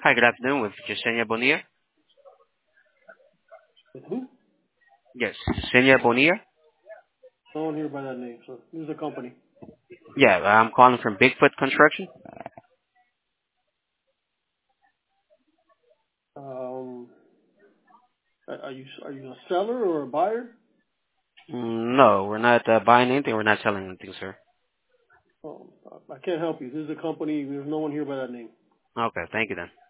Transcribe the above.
Hi, good afternoon with Yesenia Bonilla. With who? Yes, Yesenia Bonilla. No one here by that name. So this is a company. Yeah, I'm calling from Bigfoot Construction. Um, are you a seller or a buyer? No, we're not buying anything. We're not selling anything, sir. I can't help you. This is a company. There's no one here by that name. Okay, thank you then.